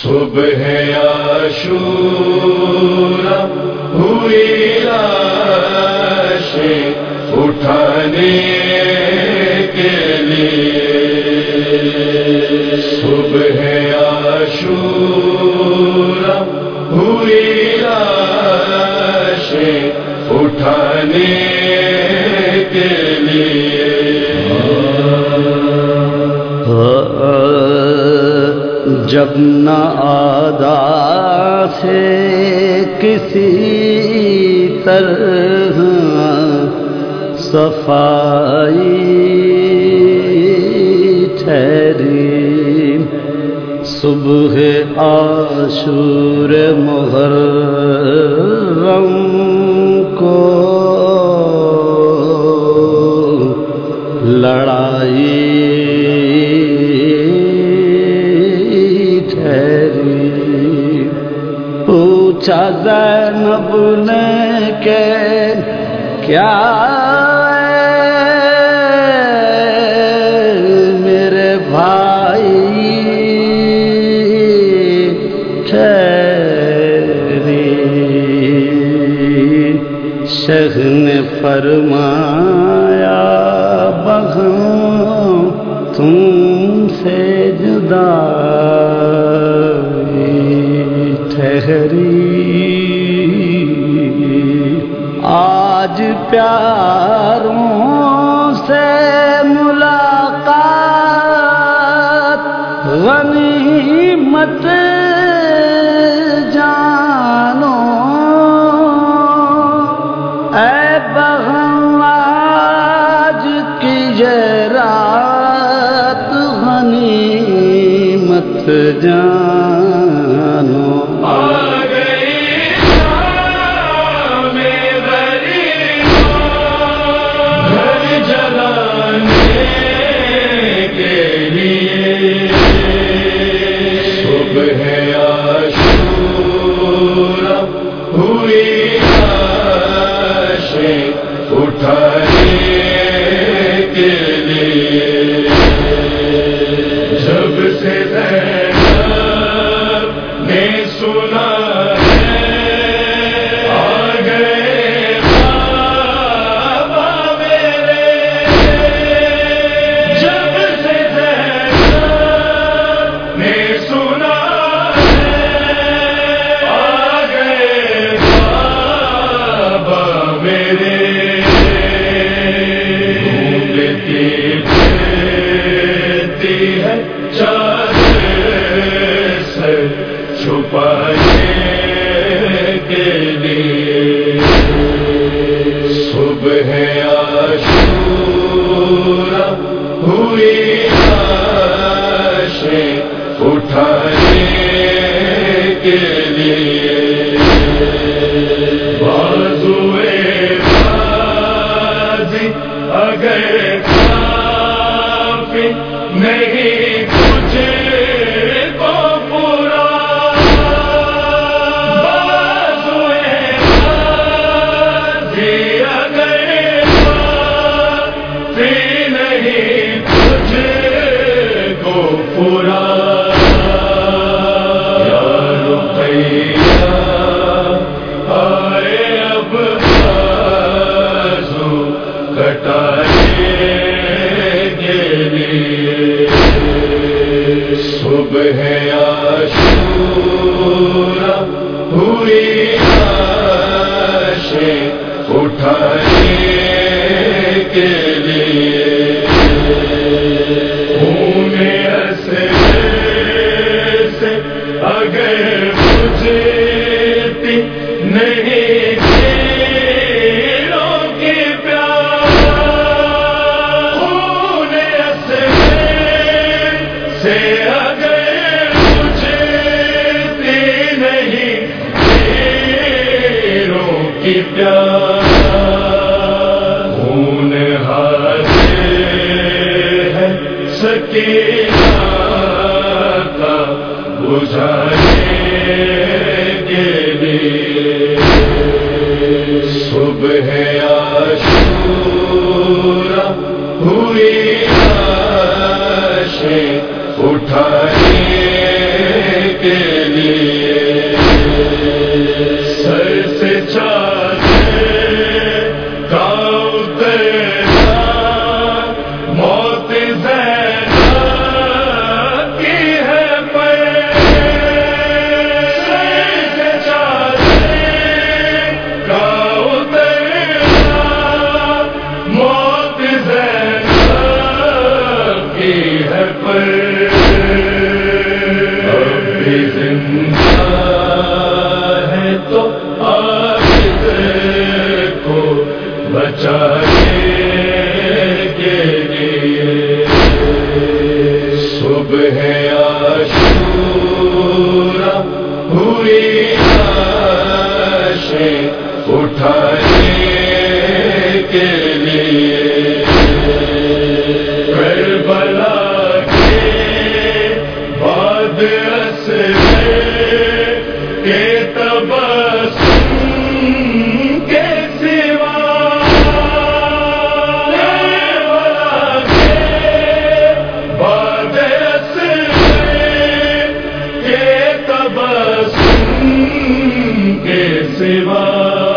صبح عاشورا ہوئی لاشیں اٹھانے کے لیے، صبح عاشورا ہوئی لاشیں اٹھانے کے لیے، جب نہ آدا سے کسی طرح صفائی ٹھہری، صبح عاشور محرم کو لڑائی پوچھا زینب نے کہ کیا میرے بھائی ٹھہری، شیخ نے فرمایا بہن تم سے جدا ٹھہری، آج پیاروں سے ملاقات غنیمت جانو، اے بہن آج کی یہ رات غنیمت جانو، اٹھانے کے لیے، جب سے زینب نے سنا ہے آ گئے بابا میرے، جب سے زینب نے سنا ہے آ گئے بابا میرے، چھپانے کے لیے، صبح عاشورا ہوئی لاشیں اٹھانے کے لیے، بازوئے غازی اگر کافی نہیں تجھے کو پورا، بازوئے غازی اگر کافی نہیں تجھے کو پورا، یا رقیہ آئے اب بازو کٹانے کے لیے، صبح عاشورا ہوئی لاشیں اٹھانے کے لیے، خون اسیر سے اگر بجھتی نہیں تیروں کی پیاس، خون اسیر سے اگر بجھتی نہیں تیروں کی پیاس، خون حاضر ہے سکینہ کا بجھانے کے لیے، صبح عاشورا ہوئی لاشیں اٹھانے کے زندہ ہے تو عابد کو بچانے کے لیے صبح عاشورا ہوئی لاشیں اٹھانے کے لیے کربلا کے بعد اسرے کے تبسم کے سوا کربلا کے بعد اسرے کے تبسم کے سوا